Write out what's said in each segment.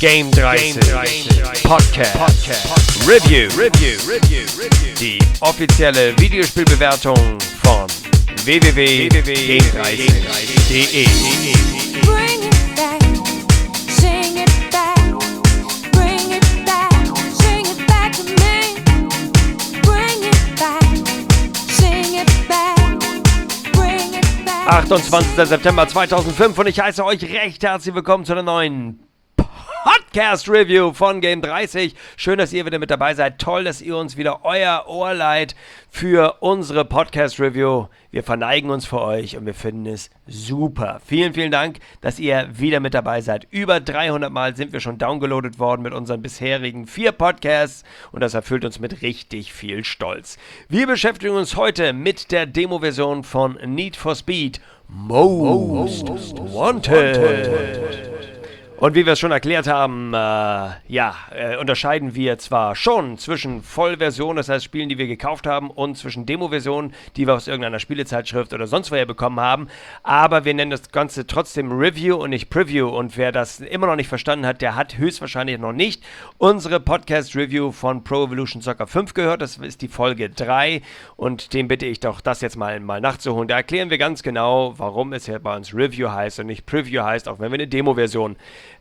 Game 30 Podcast Review. Die offizielle Videospielbewertung von www.game30.de. »28. September 2005 und ich heiße euch recht herzlich willkommen zu einer neuen Podcast-Review von Game 30. Schön, dass ihr wieder mit dabei seid. Toll, dass ihr uns wieder euer Ohr leiht für unsere Podcast-Review. Wir verneigen uns für euch und wir finden es super. Vielen, vielen Dank, dass ihr wieder mit dabei seid. Über 300 Mal sind wir schon downgeloadet worden mit unseren bisherigen 4 Podcasts und das erfüllt uns mit richtig viel Stolz. Wir beschäftigen uns heute mit der Demo-Version von Need for Speed Most Wanted. Und wie wir es schon erklärt haben, unterscheiden wir zwar schon zwischen Vollversionen, das heißt Spielen, die wir gekauft haben, und zwischen Demo-Versionen, die wir aus irgendeiner Spielezeitschrift oder sonst woher bekommen haben, aber wir nennen das Ganze trotzdem Review und nicht Preview, und wer das immer noch nicht verstanden hat, der hat höchstwahrscheinlich noch nicht unsere Podcast-Review von Pro Evolution Soccer 5 gehört. Das ist die Folge 3 und dem bitte ich doch, das jetzt mal nachzuholen. Da erklären wir ganz genau, warum es hier bei uns Review heißt und nicht Preview heißt, auch wenn wir eine Demo-Version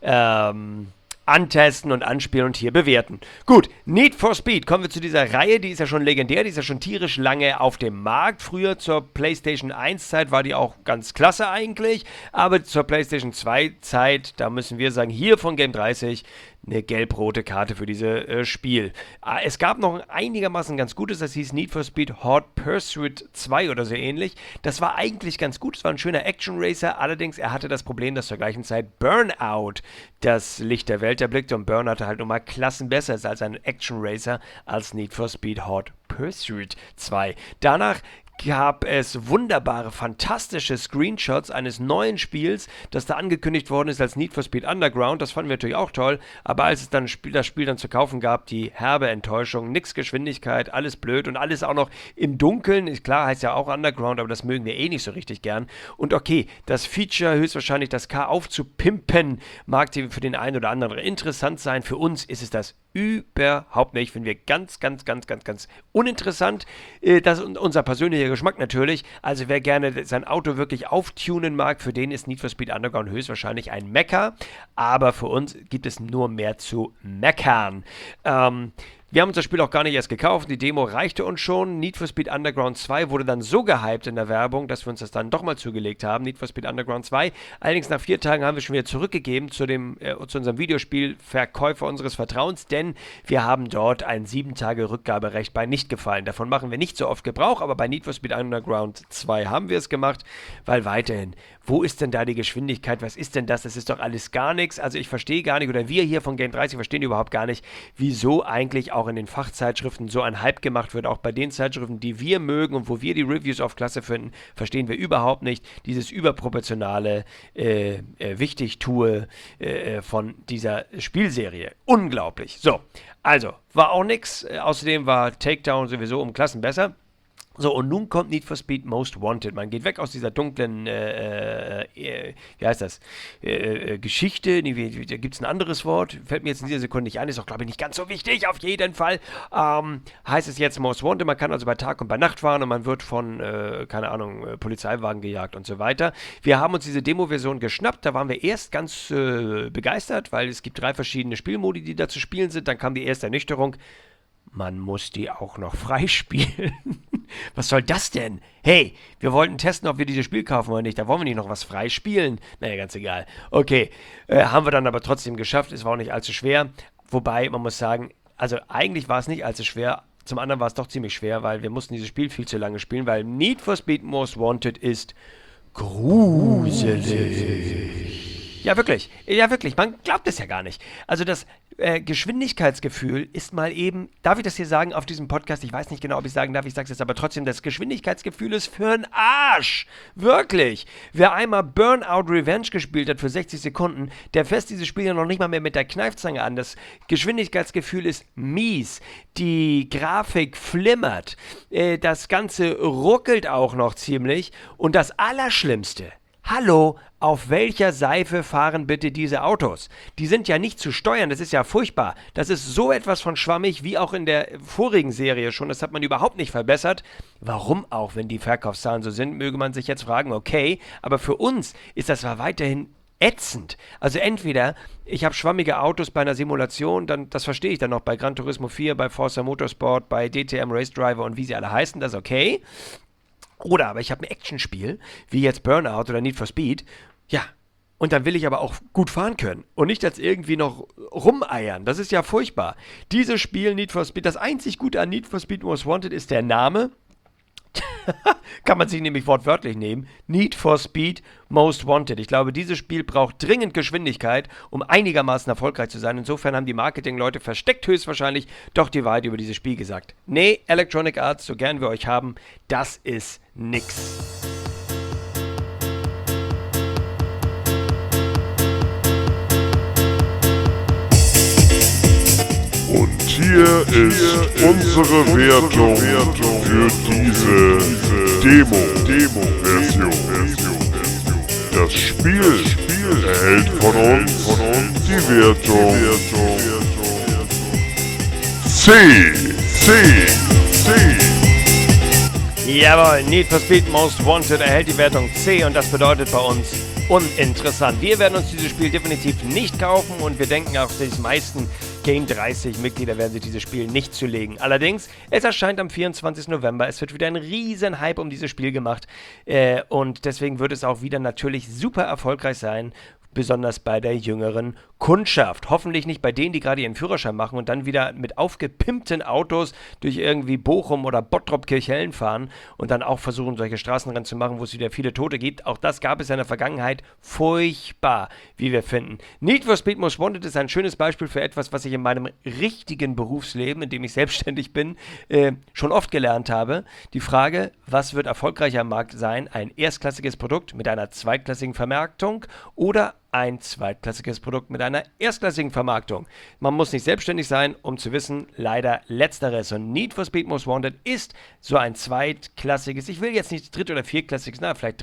antesten und anspielen und hier bewerten. Gut, Need for Speed, kommen wir zu dieser Reihe, die ist ja schon legendär, die ist ja schon tierisch lange auf dem Markt. Früher zur PlayStation 1 Zeit war die auch ganz klasse eigentlich, aber zur PlayStation 2 Zeit, da müssen wir sagen, hier von Game 30 eine gelb-rote Karte für dieses Spiel. Es gab noch ein einigermaßen ganz gutes, das hieß Need for Speed Hot Pursuit 2 oder so ähnlich. Das war eigentlich ganz gut, es war ein schöner Action-Racer, allerdings er hatte das Problem, dass zur gleichen Zeit Burnout das Licht der Welt erblickte und Burnout halt nochmal Klassen besser ist als ein Action-Racer als Need for Speed Hot Pursuit 2. Danach gab es wunderbare, fantastische Screenshots eines neuen Spiels, das da angekündigt worden ist als Need for Speed Underground. Das fanden wir natürlich auch toll, aber als es dann das Spiel dann zu kaufen gab, die herbe Enttäuschung, nix Geschwindigkeit, alles blöd und alles auch noch im Dunkeln. Ist klar, heißt ja auch Underground, aber das mögen wir eh nicht so richtig gern. Und okay, das Feature, höchstwahrscheinlich das Car aufzupimpen, mag für den einen oder anderen interessant sein. Für uns ist es das überhaupt nicht. Finden wir ganz uninteressant. Das ist unser persönlicher Geschmack natürlich. Also wer gerne sein Auto wirklich auftunen mag, für den ist Need for Speed Underground höchstwahrscheinlich ein Mecker. Aber für uns gibt es nur mehr zu meckern. Wir haben uns das Spiel auch gar nicht erst gekauft, die Demo reichte uns schon. Need for Speed Underground 2 wurde dann so gehypt in der Werbung, dass wir uns das dann doch mal zugelegt haben, Need for Speed Underground 2. Allerdings nach 4 Tagen haben wir schon wieder zurückgegeben zu unserem Videospielverkäufer unseres Vertrauens, denn wir haben dort ein 7-Tage-Rückgaberecht bei Nicht-Gefallen. Davon machen wir nicht so oft Gebrauch, aber bei Need for Speed Underground 2 haben wir es gemacht, weil weiterhin, wo ist denn da die Geschwindigkeit, was ist denn das? Das ist doch alles gar nichts. Also ich verstehe gar nicht, oder wir hier von Game 30 verstehen überhaupt gar nicht, wieso eigentlich auch in den Fachzeitschriften so ein Hype gemacht wird, auch bei den Zeitschriften, die wir mögen und wo wir die Reviews auf Klasse finden, verstehen wir überhaupt nicht dieses überproportionale Wichtigtue von dieser Spielserie. Unglaublich. So, also, war auch nix. Außerdem war Takedown sowieso um Klassen besser. So, und nun kommt Need for Speed Most Wanted. Man geht weg aus dieser dunklen, Geschichte. Nee, da gibt es ein anderes Wort. Fällt mir jetzt in dieser Sekunde nicht ein. Ist auch, glaube ich, nicht ganz so wichtig. Auf jeden Fall heißt es jetzt Most Wanted. Man kann also bei Tag und bei Nacht fahren und man wird von, Polizeiwagen gejagt und so weiter. Wir haben uns diese Demo-Version geschnappt. Da waren wir erst ganz begeistert, weil es gibt 3 verschiedene Spielmodi, die da zu spielen sind. Dann kam die erste Ernüchterung. Man muss die auch noch freispielen. Was soll das denn? Hey, wir wollten testen, ob wir dieses Spiel kaufen oder nicht. Da wollen wir nicht noch was freispielen. Naja, ganz egal. Okay, haben wir dann aber trotzdem geschafft. Es war auch nicht allzu schwer. Wobei, man muss sagen, also eigentlich war es nicht allzu schwer. Zum anderen war es doch ziemlich schwer, weil wir mussten dieses Spiel viel zu lange spielen, weil Need for Speed Most Wanted ist gruselig. Ja, wirklich. Man glaubt es ja gar nicht. Also das Geschwindigkeitsgefühl ist mal eben, darf ich das hier sagen auf diesem Podcast? Ich weiß nicht genau, ob ich sagen darf, ich sage es jetzt aber trotzdem, das Geschwindigkeitsgefühl ist für'n Arsch. Wirklich. Wer einmal Burnout Revenge gespielt hat für 60 Sekunden, der fässt dieses Spiel ja noch nicht mal mehr mit der Kneifzange an. Das Geschwindigkeitsgefühl ist mies. Die Grafik flimmert. Das Ganze ruckelt auch noch ziemlich. Und das Allerschlimmste, hallo, auf welcher Seife fahren bitte diese Autos? Die sind ja nicht zu steuern, das ist ja furchtbar. Das ist so etwas von schwammig, wie auch in der vorigen Serie schon. Das hat man überhaupt nicht verbessert. Warum auch, wenn die Verkaufszahlen so sind, möge man sich jetzt fragen, okay, aber für uns ist das zwar weiterhin ätzend. Also entweder ich habe schwammige Autos bei einer Simulation, dann das verstehe ich dann noch bei Gran Turismo 4, bei Forza Motorsport, bei DTM Race Driver und wie sie alle heißen, das ist okay. Oder aber ich habe ein Actionspiel, wie jetzt Burnout oder Need for Speed, ja, und dann will ich aber auch gut fahren können und nicht jetzt irgendwie noch rumeiern. Das ist ja furchtbar. Dieses Spiel Need for Speed, das einzig Gute an Need for Speed Most Wanted ist der Name. Kann man sich nämlich wortwörtlich nehmen. Need for Speed Most Wanted. Ich glaube, dieses Spiel braucht dringend Geschwindigkeit, um einigermaßen erfolgreich zu sein. Insofern haben die Marketingleute versteckt höchstwahrscheinlich doch die Wahrheit über dieses Spiel gesagt. Nee, Electronic Arts, so gern wir euch haben, das ist nix. Und hier ist unsere Wertung für diese Demo-Version. Das Spiel erhält von uns die Wertung C. Jawohl, Need for Speed Most Wanted erhält die Wertung C und das bedeutet bei uns uninteressant. Wir werden uns dieses Spiel definitiv nicht kaufen und wir denken auch, die meisten Game 30 Mitglieder werden sich dieses Spiel nicht zulegen. Allerdings, es erscheint am 24. November. Es wird wieder ein riesen Hype um dieses Spiel gemacht und deswegen wird es auch wieder natürlich super erfolgreich sein. Besonders bei der jüngeren Kundschaft. Hoffentlich nicht bei denen, die gerade ihren Führerschein machen und dann wieder mit aufgepimpten Autos durch irgendwie Bochum oder Bottrop-Kirchhellen fahren und dann auch versuchen, solche Straßenrennen zu machen, wo es wieder viele Tote gibt. Auch das gab es in der Vergangenheit. Furchtbar, wie wir finden. Need for Speed Most Wanted ist ein schönes Beispiel für etwas, was ich in meinem richtigen Berufsleben, in dem ich selbstständig bin, schon oft gelernt habe. Die Frage, was wird erfolgreicher am Markt sein? Ein erstklassiges Produkt mit einer zweitklassigen Vermarktung oder ein zweitklassiges Produkt mit einer erstklassigen Vermarktung. Man muss nicht selbstständig sein, um zu wissen, leider letzteres. Und Need for Speed Most Wanted ist so ein zweitklassiges, ich will jetzt nicht dritt- oder viertklassiges, vielleicht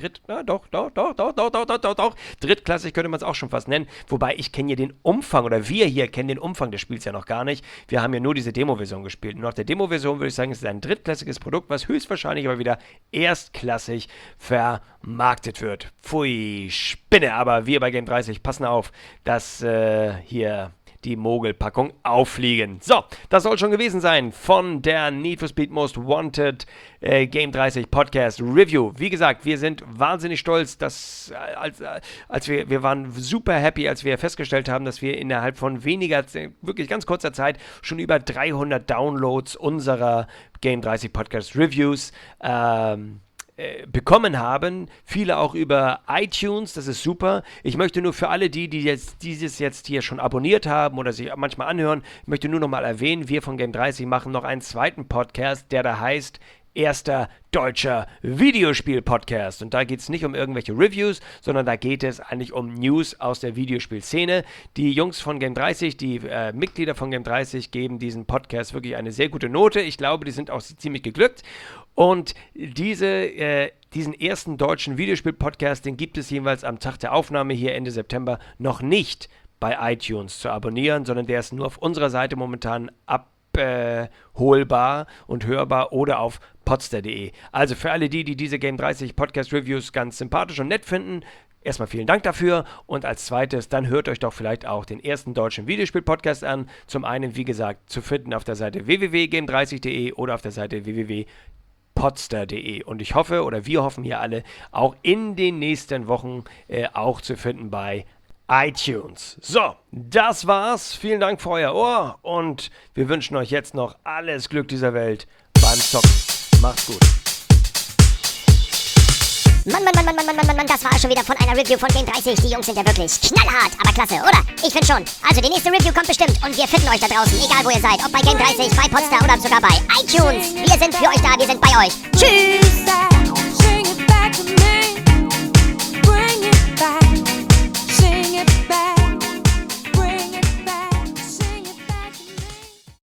drittklassig könnte man es auch schon fast nennen. Wobei ich kenne ja den Umfang, oder wir hier kennen den Umfang des Spiels ja noch gar nicht. Wir haben ja nur diese Demo-Version gespielt. Und nach der Demo-Version würde ich sagen, es ist ein drittklassiges Produkt, was höchstwahrscheinlich aber wieder erstklassig vermarktet wird. Pfui, Spinne, aber wir bei Game 30 passen auf, dass hier die Mogelpackung auffliegen. So, das soll schon gewesen sein von der Need for Speed Most Wanted Game 30 Podcast Review. Wie gesagt, wir sind wahnsinnig stolz, dass als wir waren super happy, als wir festgestellt haben, dass wir innerhalb von wirklich ganz kurzer Zeit schon über 300 Downloads unserer Game 30 Podcast Reviews bekommen haben, viele auch über iTunes, das ist super. Ich möchte nur für alle die dieses jetzt hier schon abonniert haben oder sich manchmal anhören, ich möchte nur noch mal erwähnen, wir von Game 30 machen noch einen zweiten Podcast, der da heißt Erster deutscher Videospiel-Podcast. Und da geht es nicht um irgendwelche Reviews, sondern da geht es eigentlich um News aus der Videospielszene. Die Jungs von Game 30, die Mitglieder von Game 30 geben diesem Podcast wirklich eine sehr gute Note. Ich glaube, die sind auch ziemlich geglückt. Und diesen ersten deutschen Videospiel-Podcast, den gibt es jeweils am Tag der Aufnahme hier Ende September noch nicht bei iTunes zu abonnieren, sondern der ist nur auf unserer Seite momentan abholbar und hörbar oder auf podster.de. Also für alle die diese Game 30 Podcast Reviews ganz sympathisch und nett finden, erstmal vielen Dank dafür und als zweites, dann hört euch doch vielleicht auch den ersten deutschen Videospiel-Podcast an. Zum einen, wie gesagt, zu finden auf der Seite www.game30.de oder auf der Seite www.podster.de. Und ich hoffe, oder wir hoffen hier alle, auch in den nächsten Wochen auch zu finden bei iTunes. So, das war's. Vielen Dank für euer Ohr und wir wünschen euch jetzt noch alles Glück dieser Welt beim Zocken. Macht's gut. Mann, das war schon wieder von einer Review von Game 30. Die Jungs sind ja wirklich knallhart, aber klasse, oder? Ich finde schon. Also die nächste Review kommt bestimmt und wir finden euch da draußen, egal wo ihr seid. Ob bei Game 30, bei Podster oder sogar bei iTunes. Wir sind für euch da, wir sind bei euch. Tschüss!